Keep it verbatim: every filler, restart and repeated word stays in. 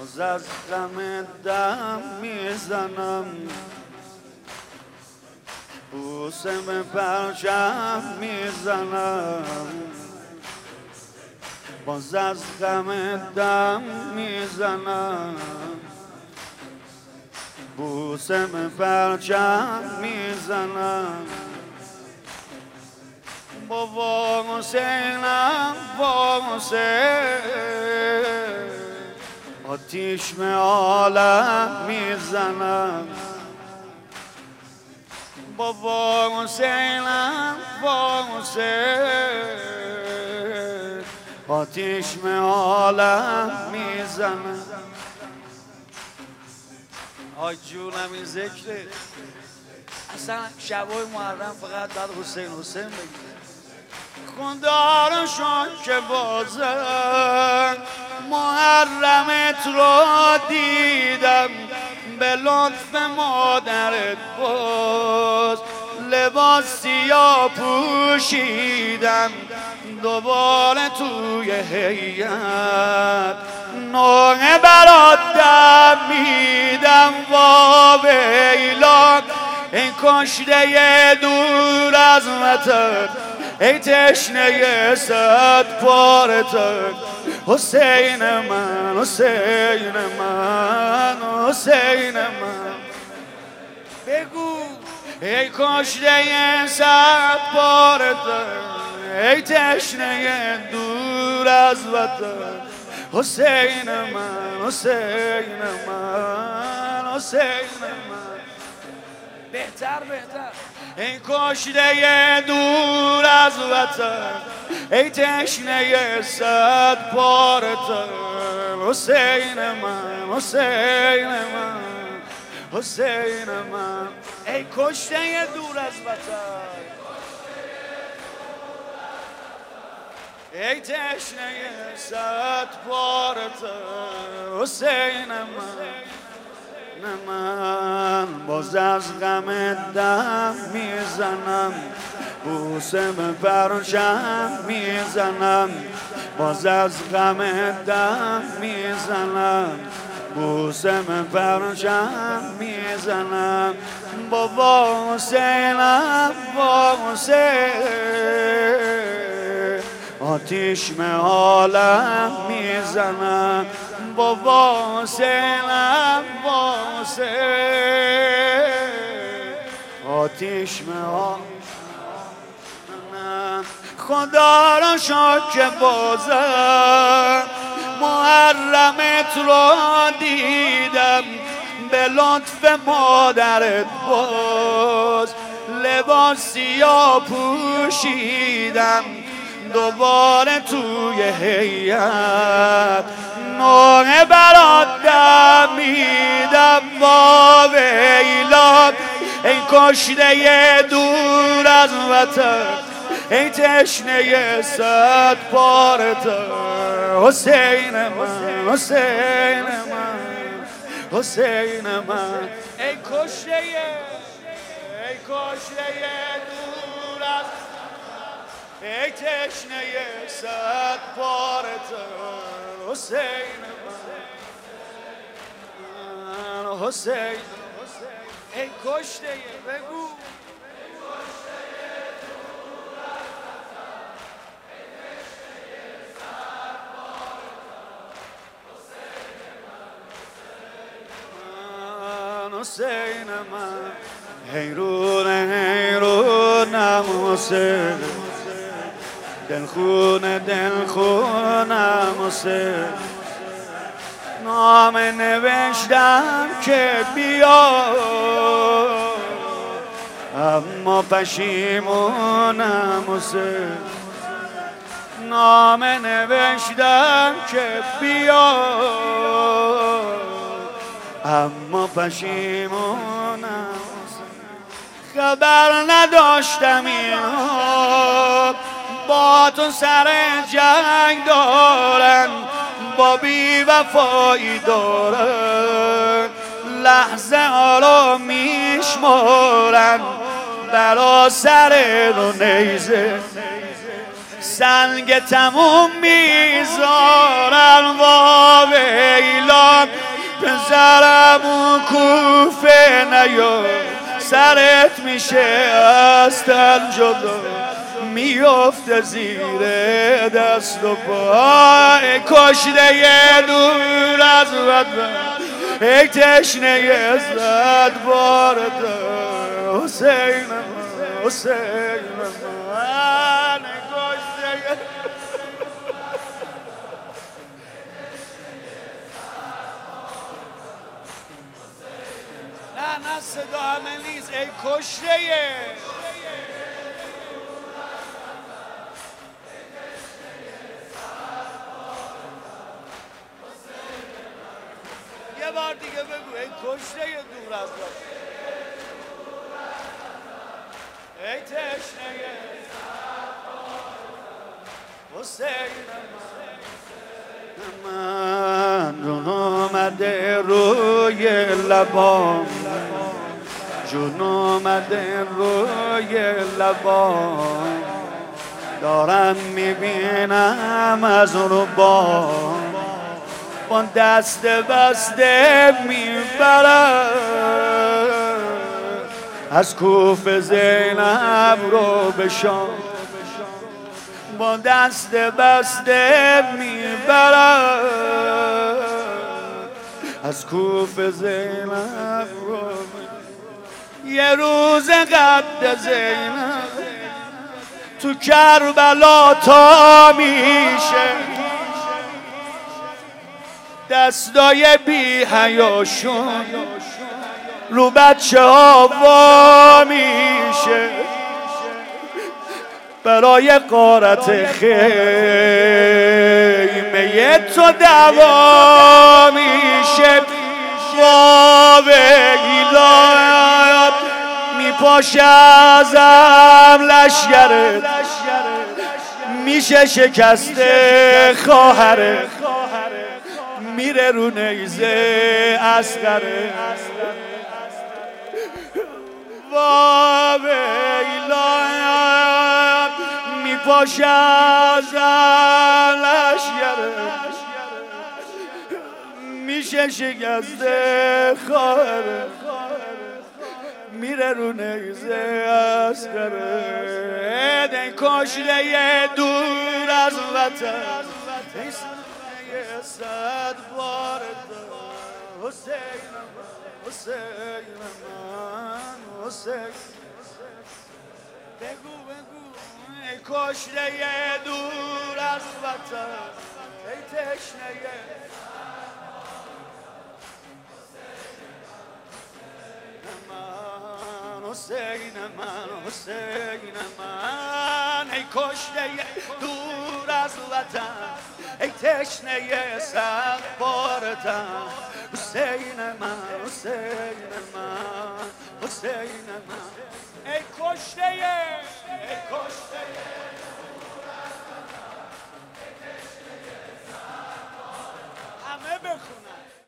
باز از غم دم میزنم، بوسه به پرچم میزنم، باز از غم دم میزنم، بوسه به پرچم میزنم. بابا حسینم با حسین آتیش به عالم میزنم، بابا حسینم با حسین آتیش به عالم میزنم. آی جونم این ذکره، اصلا شبای محرم فقط بعد حسین حسین بگید. خدا رو شکر که بازم محرمت رو دیدم، به لطف مادرت باز لباس سیاه پوشیدم، دوباره توی هیئت نوحه برات دم میدم. وا ویلا این کشته دور از وطن، ای تشنه صد پارتن، حسین من حسین من حسین من. بگو ای کشته صد پارتن، ای تشنه دور از وطن، حسین من حسین من حسین من. بهتر بهتر. ای کشته دور از وطن، ای تشنه صد پارتن، حسین من حسین من حسین من. ای کشته دور از وطن، ای تشنه صد پارتن، حسین من. من باز از غم دم میزنم، بوسه به پرچم میزنم، باز از غم دم میزنم، بوسه به پرچم میزنم. بابا حسینم با حسین آتیش به عالم میزنم، بابا حسینم با حسین آتیش به عالم. خدا را شکر که بازم محرمت رو دیدم، به لطف مادرت باز لباس سیاه پوشیدم، دوباره توی هیئت نوحه برات دم میدم. وا ویلا ای کشته دور از وطن، ای تشنه صد پارتن، حسین من حسین من حسین من. ای کشته ای کشته دور از، ای تشنه صد پارتن، حسین من حسین. ای کشته بگو حسین من. حیرون حیرونم حسین، دلخونه دلخونم حسین، نامه نوشتم که بیا اما پشیمونم حسین، نامه نوشتم که بیا اما پشیمونم. خبر نداشتم اینا با تو سر جنگ دارن، با بی وفایی دارن، لحظه ها رو میشمارن، برا سر رو نیزه سنگ تموم میذارن. وا ویلا همون کوفه نیا سرت میشه از تن جدا میفته زیر دست و پا کشته یه دور از وطن ای تشنه زد بارد حسین من حسین من کشته نه نه صدا همه نیست ای کشته یه بار دیگه بگو ای کشته دور از وطن ای تشنه حسین من جون اومده روی لبام جون اومده روی لبام دارم میبینم از رو بام با دست بسته میبرم از کوفه زینب رو به شام با دست بسته میبرم از کوفه زینب رو یه روز قد زینب تو کربلا تا میشه دستای بی حیاشون رو بچه ها وا میشه برای غارت خیمه تو دوا میشه خوابه ایلات میپاشه ازم لشگره میشه شکسته خواهره میره رو نیزه اصغره و ویلان میپاشه ازم لشگره میشه شکسته خواهره میره رو نیزه اصغره دن کشته دور از وطن یه صد بار حسین من حسین من حسین بگو بگو ای کشته دور از وطن ای تشنه من حسین من حسین من ای کشته دور از وطن ای تشنه سر باردن حسین من حسین من حسین من ای کشته